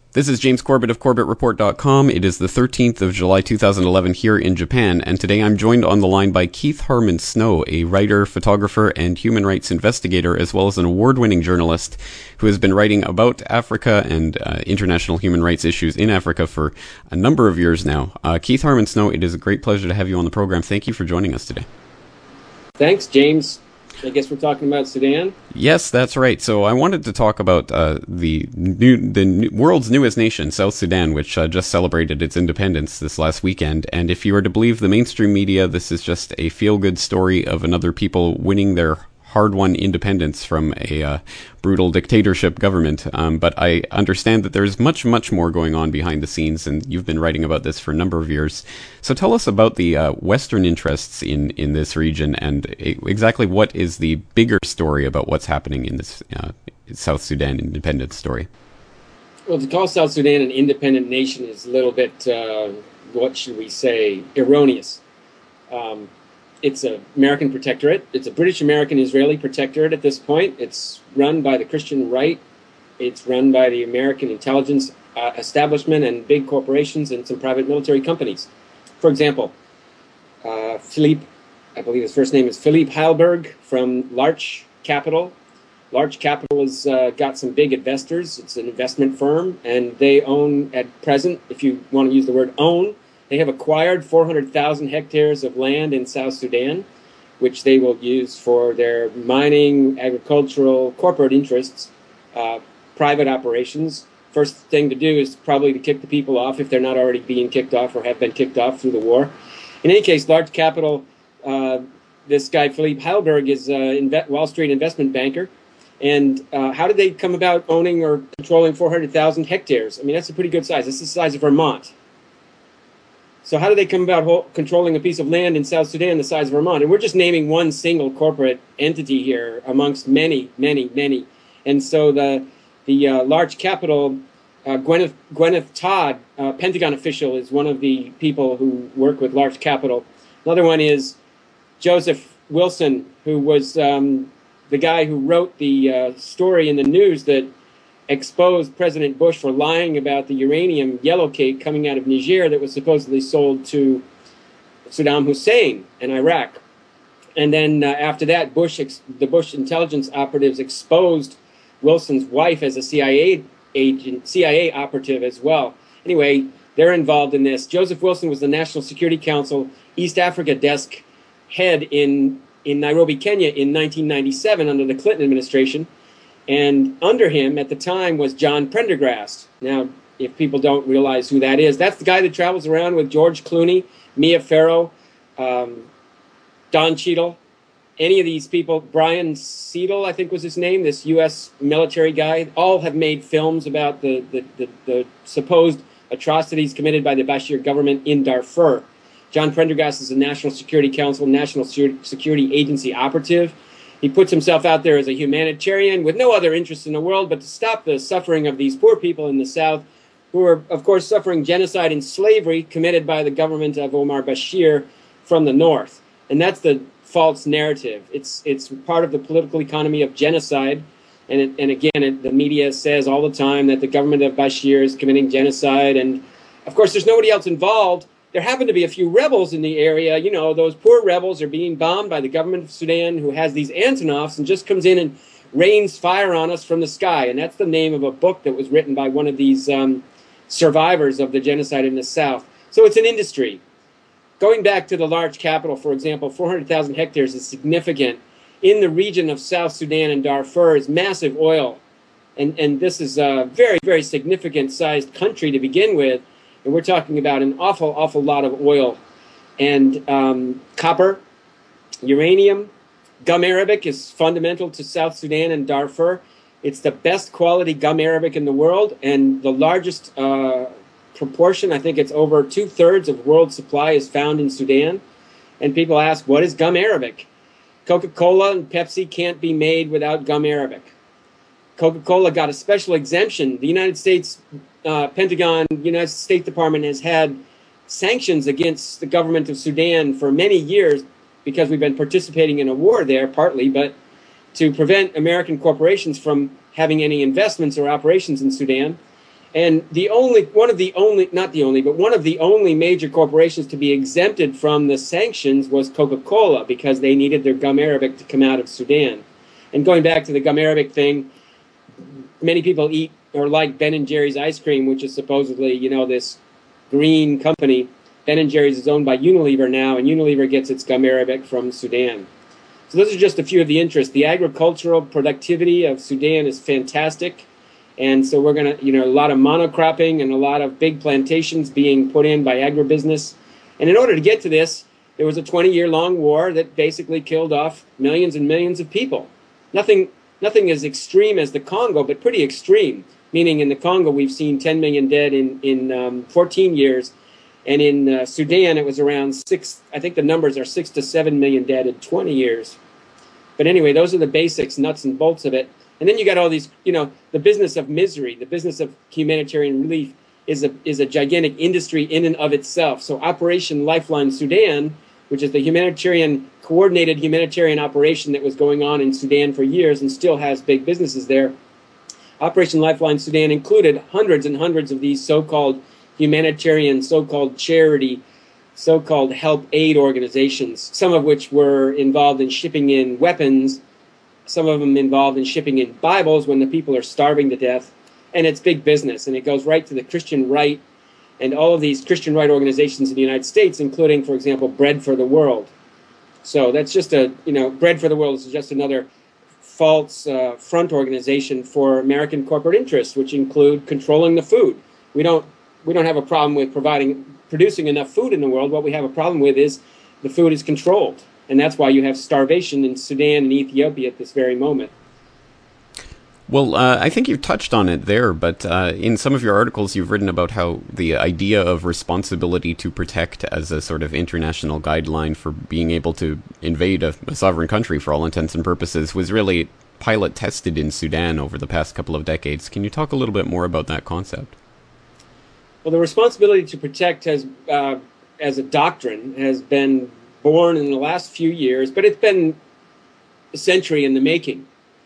This is James Corbett of CorbettReport.com. It is the 13th of July 2011 here in Japan, and today I'm joined on the line by Keith Harmon Snow, a writer, photographer, and human rights investigator, as well as an award-winning journalist who has been writing about Africa and international human rights issues in Africa for a number of years now. Keith Harmon Snow, it is a great pleasure to have you on the program. Thank you for joining us today. Thanks, James. I guess we're talking about Sudan? Yes, that's right. So I wanted to talk about the world's newest nation, South Sudan, which just celebrated its independence this last weekend. And if you were to believe the mainstream media, this is just a feel-good story of another people winning their hard-won independence from a brutal dictatorship government. But I understand that there's much, much more going on behind the scenes, and you've been writing about this for a number of years. So tell us about the Western interests in this region, and exactly what is the bigger story about what's happening in this South Sudan independence story. Well, to call South Sudan an independent nation is a little bit, what should we say, erroneous. It's an American protectorate. It's a British-American-Israeli protectorate at this point. It's run by the Christian right. It's run by the American intelligence establishment and big corporations and some private military companies. For example, Philippe, I believe his first name is Philippe Heilberg from Larch Capital. Larch Capital has got some big investors. It's an investment firm, and they own at present, if you want to use the word own, they have acquired 400,000 hectares of land in South Sudan, which they will use for their mining, agricultural, corporate interests, private operations. First thing to do is probably to kick the people off if they're not already being kicked off or have been kicked off through the war. In any case, Larch Capital, this guy Philippe Heilberg is a Wall Street investment banker. And how did they come about owning or controlling 400,000 hectares? I mean, that's a pretty good size. That's the size of Vermont. So how did they come about controlling a piece of land in South Sudan the size of Vermont? And we're just naming one single corporate entity here amongst many, many, many. And so the Larch Capital, Gwyneth Todd, Pentagon official, is one of the people who work with Larch Capital. Another one is Joseph Wilson, who was the guy who wrote the story in the news that exposed President Bush for lying about the uranium yellow cake coming out of Niger that was supposedly sold to Saddam Hussein in Iraq. And then after that, the Bush intelligence operatives exposed Wilson's wife as a CIA agent, CIA operative as well. Anyway, they're involved in this. Joseph Wilson was the National Security Council East Africa desk head in Nairobi, Kenya in 1997 under the Clinton administration. And under him at the time was John Prendergast. Now, if people don't realize who that is, that's the guy that travels around with George Clooney, Mia Farrow, Don Cheadle, any of these people, Brian Seidel, I think was his name, this U.S. military guy, all have made films about the supposed atrocities committed by the Bashir government in Darfur. John Prendergast is a National Security Council, National Security Agency operative. He puts himself out there as a humanitarian with no other interest in the world but to stop the suffering of these poor people in the South who are, of course, suffering genocide and slavery committed by the government of Omar Bashir from the North. And that's the false narrative. It's part of the political economy of genocide. And again, the media says all the time that the government of Bashir is committing genocide. And, of course, there's nobody else involved. There happen to be a few rebels in the area. You know, those poor rebels are being bombed by the government of Sudan, who has these Antonovs and just comes in and rains fire on us from the sky. And that's the name of a book that was written by one of these survivors of the genocide in the South. So it's an industry. Going back to the Larch Capital, for example, 400,000 hectares is significant. In the region of South Sudan and Darfur is massive oil. And this is a very, very significant sized country to begin with. And we're talking about an awful, awful lot of oil and copper, uranium. Gum arabic is fundamental to South Sudan and Darfur. It's the best quality gum arabic in the world, and the largest proportion, I think it's over 2/3 of world supply, is found in Sudan. And people ask, what is gum arabic? Coca-Cola and Pepsi can't be made without gum arabic. Coca-Cola got a special exemption. The United States Pentagon, United States Department has had sanctions against the government of Sudan for many years because we've been participating in a war there, partly, but to prevent American corporations from having any investments or operations in Sudan. And one of the only major corporations to be exempted from the sanctions was Coca-Cola, because they needed their gum arabic to come out of Sudan. And going back to the gum arabic thing, many people eat or like Ben and Jerry's ice cream, which is supposedly, this green company. Ben and Jerry's is owned by Unilever now, and Unilever gets its gum arabic from Sudan. So those are just a few of the interests. The agricultural productivity of Sudan is fantastic. And so we're going to, a lot of monocropping and a lot of big plantations being put in by agribusiness. And in order to get to this, there was a 20-year-long war that basically killed off millions and millions of people. Nothing as extreme as the Congo, but pretty extreme. Meaning in the Congo, we've seen 10 million dead in 14 years. And in Sudan, it was around 6, I think the numbers are 6 to 7 million dead in 20 years. But anyway, those are the basics, nuts and bolts of it. And then you got all these, the business of misery, the business of humanitarian relief is a gigantic industry in and of itself. So Operation Lifeline Sudan, which is the coordinated humanitarian operation that was going on in Sudan for years and still has big businesses there. Operation Lifeline Sudan included hundreds and hundreds of these so-called humanitarian, so-called charity, so-called help aid organizations, some of which were involved in shipping in weapons, some of them involved in shipping in Bibles when the people are starving to death. And it's big business, and it goes right to the Christian right and all of these Christian right organizations in the United States, including, for example, Bread for the World. So that's just Bread for the World is just another false front organization for American corporate interests, which include controlling the food. We don't have a problem with producing enough food in the world. What we have a problem with is the food is controlled. And that's why you have starvation in Sudan and Ethiopia at this very moment. Well, I think you've touched on it there, but in some of your articles you've written about how the idea of responsibility to protect as a sort of international guideline for being able to invade a sovereign country for all intents and purposes was really pilot tested in Sudan over the past couple of decades. Can you talk a little bit more about that concept? Well, the responsibility to protect has, as a doctrine, has been born in the last few years, but it's been a century in the making.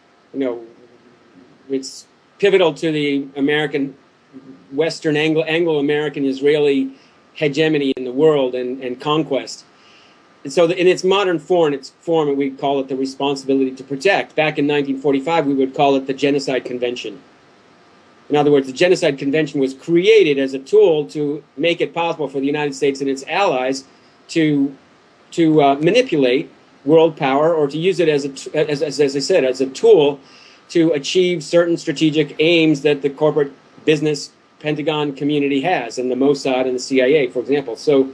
It's pivotal to the American, Western, Anglo-American, Israeli hegemony in the world and conquest. And so in its modern form, we call it the responsibility to protect. Back in 1945, we would call it the Genocide Convention. In other words, the Genocide Convention was created as a tool to make it possible for the United States and its allies to manipulate world power, or to use it as I said, as a tool to achieve certain strategic aims that the corporate business Pentagon community has, and the Mossad and the CIA, for example. So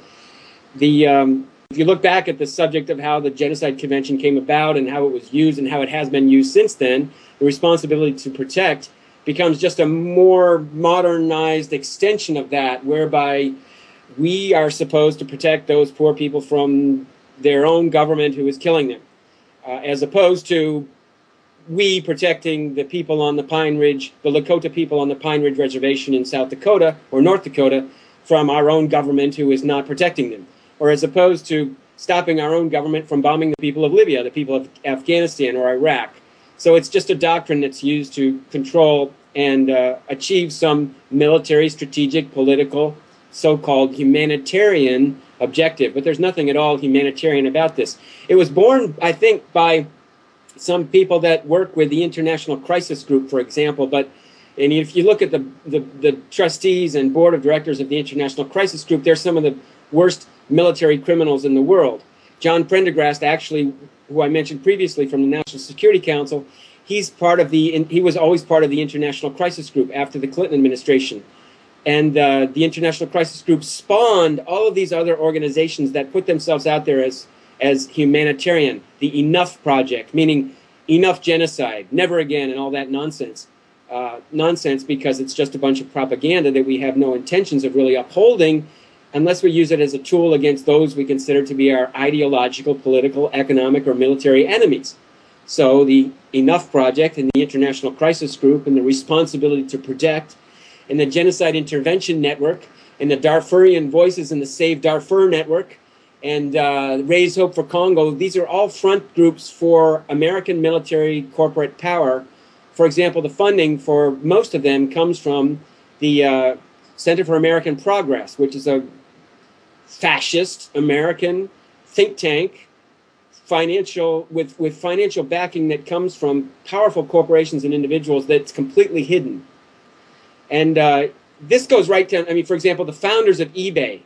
if you look back at the subject of how the Genocide Convention came about and how it was used and how it has been used since then, the responsibility to protect becomes just a more modernized extension of that, whereby we are supposed to protect those poor people from their own government who is killing them, as opposed to we protecting the people on the Pine Ridge, the Lakota people on the Pine Ridge Reservation in South Dakota or North Dakota from our own government who is not protecting them, or as opposed to stopping our own government from bombing the people of Libya, the people of Afghanistan or Iraq. So it's just a doctrine that's used to control and achieve some military, strategic, political, so-called humanitarian objective. But there's nothing at all humanitarian about this. It was born, I think, by some people that work with the International Crisis Group, for example. And if you look at the trustees and board of directors of the International Crisis Group, they're some of the worst military criminals in the world. John Prendergast, actually, who I mentioned previously from the National Security Council, he was always part of the International Crisis Group after the Clinton administration. And the International Crisis Group spawned all of these other organizations that put themselves out there as humanitarian. The Enough Project, meaning enough genocide, never again, and all that nonsense. Nonsense because it's just a bunch of propaganda that we have no intentions of really upholding unless we use it as a tool against those we consider to be our ideological, political, economic, or military enemies. So the Enough Project and the International Crisis Group and the Responsibility to Protect and the Genocide Intervention Network and the Darfurian Voices and the Save Darfur Network and Raise Hope for Congo, these are all front groups for American military corporate power. For example, the funding for most of them comes from the Center for American Progress, which is a fascist American think tank, with financial backing that comes from powerful corporations and individuals that's completely hidden. And this goes right down. I mean, for example, the founders of eBay.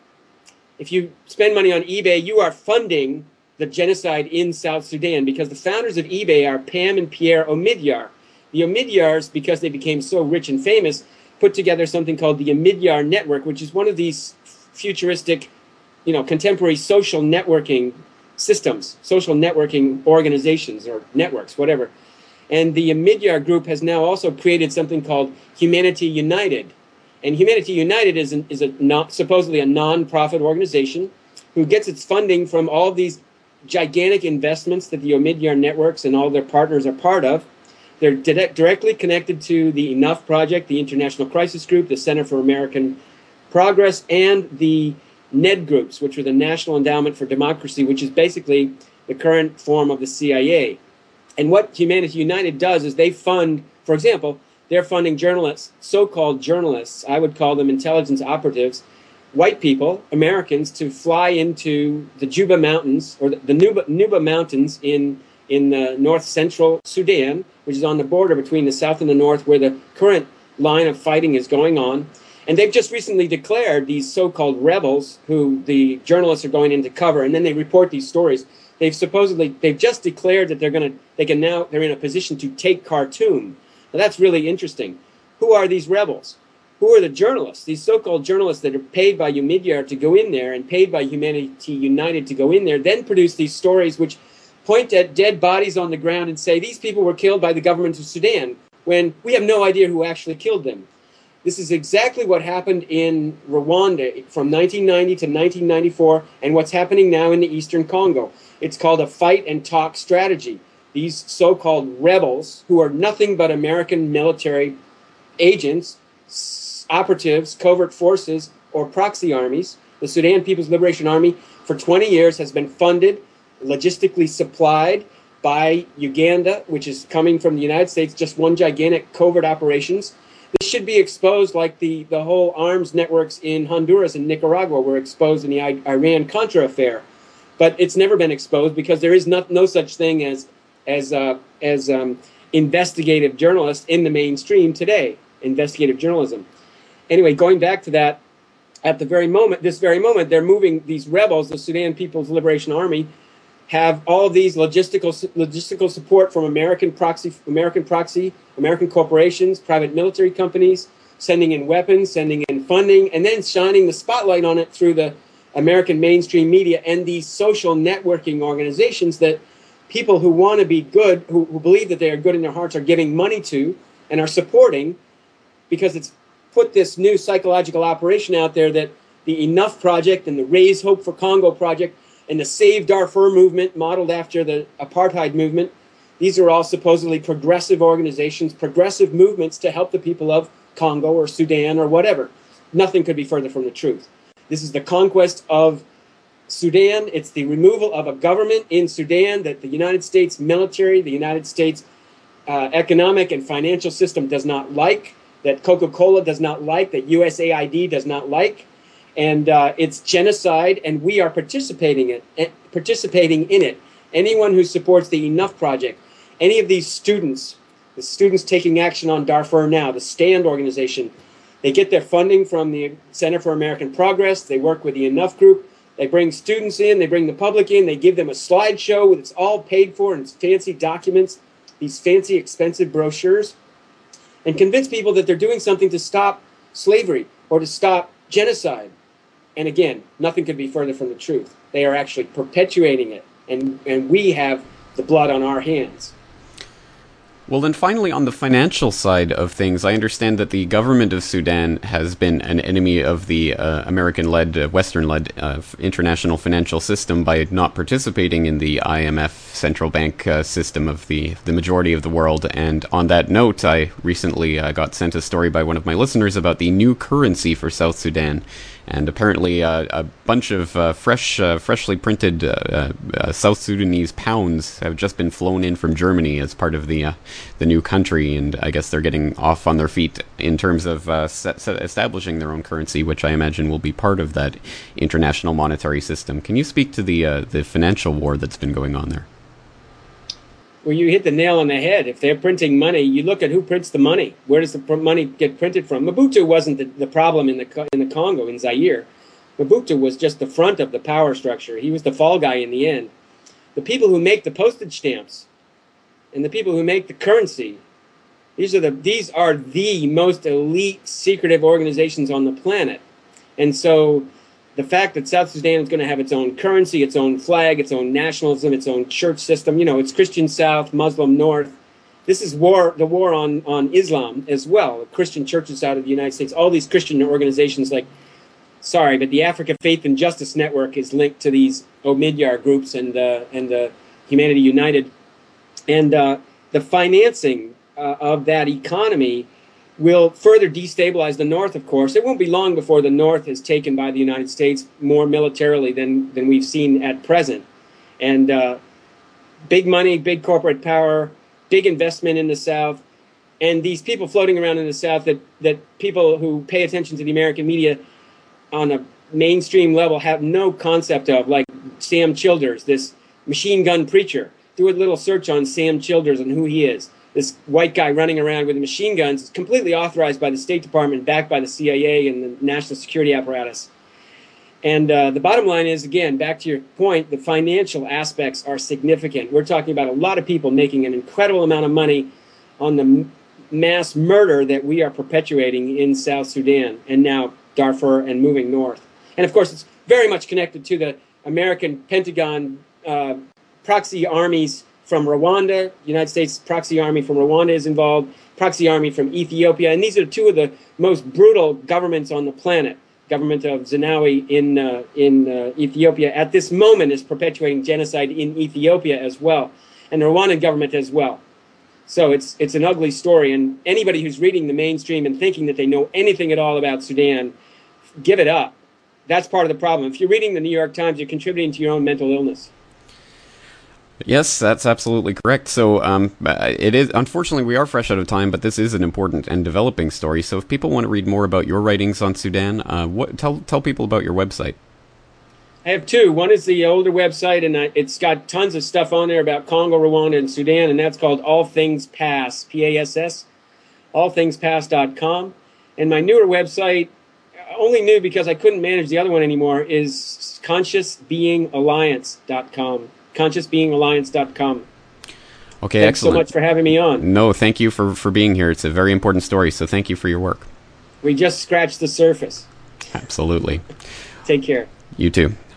If you spend money on eBay, you are funding the genocide in South Sudan, because the founders of eBay are Pam and Pierre Omidyar. The Omidyars, because they became so rich and famous, put together something called the Omidyar Network, which is one of these futuristic, contemporary social networking systems, social networking organizations or networks, whatever. And the Omidyar group has now also created something called Humanity United. And Humanity United is supposedly a non-profit organization who gets its funding from all of these gigantic investments that the Omidyar networks and all their partners are part of. They're directly connected to the Enough Project, the International Crisis Group, the Center for American Progress, and the NED groups, which are the National Endowment for Democracy, which is basically the current form of the CIA. And what Humanity United does is they fund, for example, they're funding journalists, so-called journalists, I would call them intelligence operatives, white people, Americans, to fly into the Juba Mountains, or the Nuba Mountains in north central Sudan, which is on the border between the south and the north, where the current line of fighting is going on. And they've just recently declared these so-called rebels, who the journalists are going in to cover, and then they report these stories. They've just declared that they're in a position to take Khartoum. Now that's really interesting. Who are these rebels? Who are the journalists? These so-called journalists that are paid by Omidyar to go in there and paid by Humanity United to go in there, then produce these stories which point at dead bodies on the ground and say these people were killed by the government of Sudan, when we have no idea who actually killed them. This is exactly what happened in Rwanda from 1990 to 1994, and what's happening now in the Eastern Congo. It's called a fight and talk strategy. These so-called rebels, who are nothing but American military agents, operatives, covert forces, or proxy armies. The Sudan People's Liberation Army for 20 years has been funded, logistically supplied by Uganda, which is coming from the United States, just one gigantic covert operations. This should be exposed like the whole arms networks in Honduras and Nicaragua were exposed in the Iran-Contra affair. But it's never been exposed because there is no such thing as investigative journalists in the mainstream today, investigative journalism. Anyway, going back to that, at this very moment, they're moving these rebels, the Sudan People's Liberation Army, have all of these logistical support from American corporations, private military companies, sending in weapons, sending in funding, and then shining the spotlight on it through the American mainstream media and these social networking organizations that people who want to be good, who believe that they are good in their hearts, are giving money to and are supporting, because it's put this new psychological operation out there that the Enough Project and the Raise Hope for Congo Project and the Save Darfur movement, modeled after the apartheid movement, these are all supposedly progressive organizations, progressive movements to help the people of Congo or Sudan or whatever. Nothing could be further from the truth. This is the conquest of Sudan. It's the removal of a government in Sudan that the United States military, the United States economic and financial system does not like, that Coca-Cola does not like, that USAID does not like. And it's genocide, and we are participating in it. Anyone who supports the Enough Project, any of these students, the Students Taking Action on Darfur Now, the STAND organization, they get their funding from the Center for American Progress. They work with the Enough Group. They bring students in, they bring the public in, they give them a slideshow with it's all paid for and it's fancy documents, these fancy expensive brochures, and convince people that they're doing something to stop slavery or to stop genocide. And again, nothing could be further from the truth. They are actually perpetuating it, and we have the blood on our hands. Well, then finally, on the financial side of things, I understand that the government of Sudan has been an enemy of the American-led, Western-led international financial system by not participating in the IMF central bank system of the majority of the world. And on that note, I recently got sent a story by one of my listeners about the new currency for South Sudan. And apparently a bunch of freshly printed South Sudanese pounds have just been flown in from Germany as part of the the new country, and I guess they're getting off on their feet in terms of establishing their own currency, which I imagine will be part of that international monetary system. Can you speak to the financial war that's been going on there? Well, you hit the nail on the head. If they're printing money, you look at who prints the money. Where does the money get printed from? Mobutu wasn't the problem in the Congo, in Zaire. Mobutu was just the front of the power structure. He was the fall guy in the end. The people who make the postage stamps and the people who make the currency, these are the most elite, secretive organizations on the planet. And so the fact that South Sudan is going to have its own currency, its own flag, its own nationalism, its own church system, it's Christian South, Muslim North. This is the war on Islam as well. Christian churches out of the United States, all these Christian organizations but the Africa Faith and Justice Network is linked to these Omidyar groups and the Humanity United. And the financing of that economy will further destabilize the North, of course. It won't be long before the North is taken by the United States more militarily than we've seen at present. And big money, big corporate power, big investment in the South, and these people floating around in the South that people who pay attention to the American media on a mainstream level have no concept of, like Sam Childers, this machine gun preacher. Do a little search on Sam Childers and who he is. This white guy running around with machine guns, completely authorized by the State Department, backed by the CIA and the national security apparatus. And the bottom line is, again, back to your point, the financial aspects are significant. We're talking about a lot of people making an incredible amount of money on the mass murder that we are perpetuating in South Sudan and now Darfur and moving north. And of course, it's very much connected to the American Pentagon proxy armies from Rwanda. The United States proxy army from Rwanda is involved, proxy army from Ethiopia. And these are two of the most brutal governments on the planet. Government of Zenawi in Ethiopia at this moment is perpetuating genocide in Ethiopia as well, and the Rwandan government as well. So it's an ugly story, and anybody who's reading the mainstream and thinking that they know anything at all about Sudan, give it up. That's part of the problem. If you're reading the New York Times, you're contributing to your own mental illness. Yes, that's absolutely correct. So it is, unfortunately, we are fresh out of time, but this is an important and developing story. So if people want to read more about your writings on Sudan, tell people about your website. I have two. One is the older website, and it's got tons of stuff on there about Congo, Rwanda, and Sudan, and that's called All Things Pass, P-A-S-S, allthingspass.com. And my newer website, only new because I couldn't manage the other one anymore, is consciousbeingalliance.com. consciousbeingalliance.com. Okay, Thanks excellent. so much for having me on. No, thank you for being here. It's a very important story, so thank you for your work. We just scratched the surface. Absolutely. Take care. You too.